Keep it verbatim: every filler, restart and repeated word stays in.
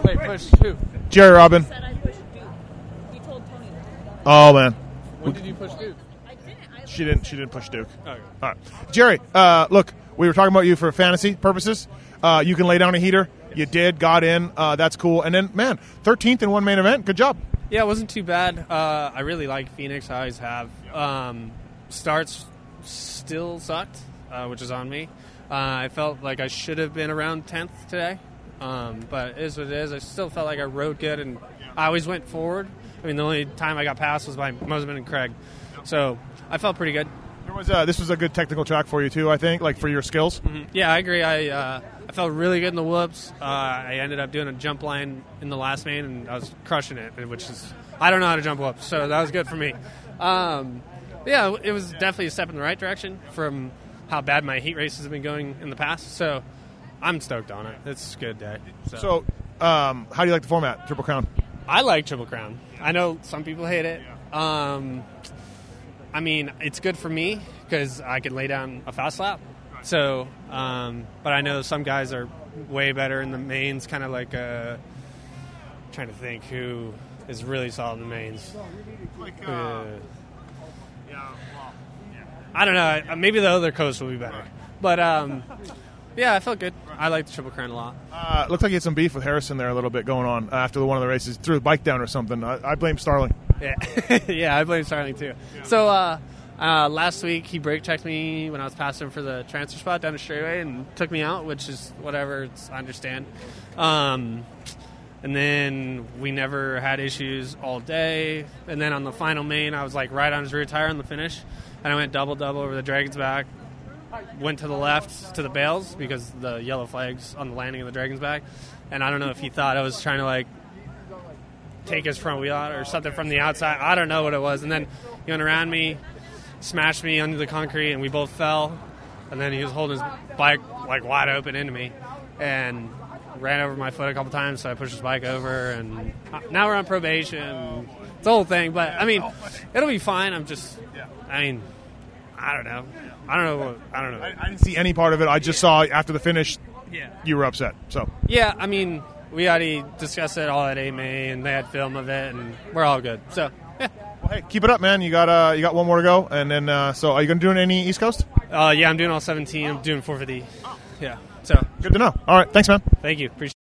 Wait, push who? Jerry Robin. Said I pushed Duke. He told Tony that. Oh man, When did you push Duke? I didn't. I she didn't. She didn't push Duke. Okay. All right, Jerry. Uh, look, we were talking about you for fantasy purposes. Uh, you can lay down a heater. You did. Got in. Uh, that's cool. And then, man, thirteenth in one main event. Good job. Yeah, it wasn't too bad. Uh, I really like Phoenix. I always have. Um, starts still sucked, uh, which is on me. Uh, I felt like I should have been around tenth today, um, but it is what it is. I still felt like I rode good, and I always went forward. I mean, the only time I got passed was by Mosiman and Craig, so I felt pretty good. There was uh, this was a good technical track for you too. I think, like for your skills. Mm-hmm. Yeah, I agree. I uh, I felt really good in the whoops. Uh, I ended up doing a jump line in the last main, and I was crushing it, which is I don't know how to jump whoops, so that was good for me. Um, yeah, it was definitely a step in the right direction from how bad my heat races have been going in the past. So I'm stoked on it. It's a good day. So, So, um, how do you like the format, Triple Crown? I like Triple Crown. I know some people hate it. Um, I mean, it's good for me because I can lay down a fast lap. So, um, but I know some guys are way better in the mains. Kind of like uh, trying to think who is really solid in the mains. Like, Uh, I don't know. Maybe the other coast will be better. But um, yeah, I felt good. I like the Triple Crown a lot. Uh, looks like you had some beef with Harrison there a little bit going on after the one of the races. Threw the bike down or something. I, I blame Starling. Yeah, yeah, I blame Starling too. So uh, uh, last week he brake checked me when I was passing him for the transfer spot down the straightaway and took me out, which is whatever. It's, I understand. Um, and then we never had issues all day. And then on the final main, I was like right on his rear tire on the finish, and I went double double over the Dragon's back. Went to the left to the bales because the yellow flag's on the landing of the Dragon's back, and I don't know if he thought I was trying to like take his front wheel out or something from the outside. I don't know what it was. And then he went around me, smashed me under the concrete, and we both fell. And then he was holding his bike like wide open into me and ran over my foot a couple times, so I pushed his bike over. And now we're on probation. It's the whole thing. But, I mean, it'll be fine. I'm just, I mean, I don't know. I don't know. What, I don't know. I, I didn't see any part of it. I just saw after the finish, Yeah. you were upset. So Yeah, I mean, we already discussed it all at A M A, and they had film of it, and we're all good. So, yeah. well, hey, keep it up, man. You got uh, you got one more to go, and then uh, so are you going to do any East Coast? Uh, yeah, I'm doing all seventeen. I'm doing four fifty. Yeah. So, Good to know. All right, thanks, man. thank you. Appreciate it.